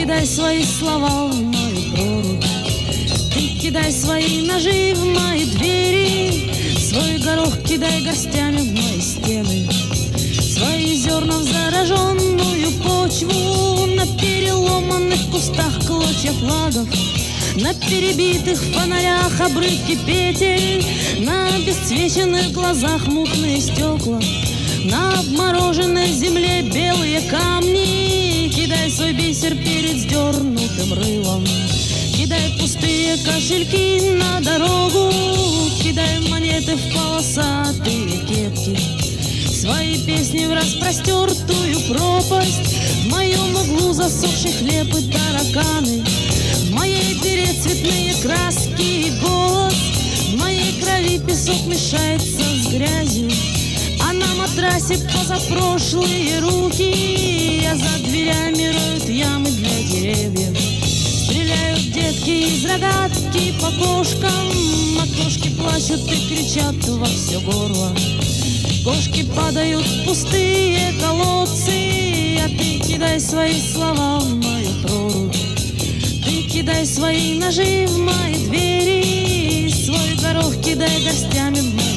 кидай свои слова в мою прорубь, ты кидай свои ножи в мои двери, свой горох кидай горстями в мои стены, свои зерна в зараженную почву, на переломанных кустах клочья флагов, на перебитых фонарях обрывки петель, на обесцвеченных глазах мутные стекла, на обмороженной земле белые камни. Кидай свой бисер перед сдернутым рылом, кидай пустые кошельки на дорогу, кидай монеты в полосатые кепки, свои песни в распростертую пропасть. В моем углу засохший хлеб и тараканы, в моей дыре цветные краски и голос, в моей крови песок мешается с грязью, а на матрасе позапрошлые руки, а за дверями роют ямы для деревьев. Стреляют детки из рогатки по кошкам, а кошки плачут и кричат во все горло. Кошки падают в пустые колодцы, а ты кидай свои слова в мою прорубь, ты кидай свои ножи в мои двери, свой горох кидай горстями в мои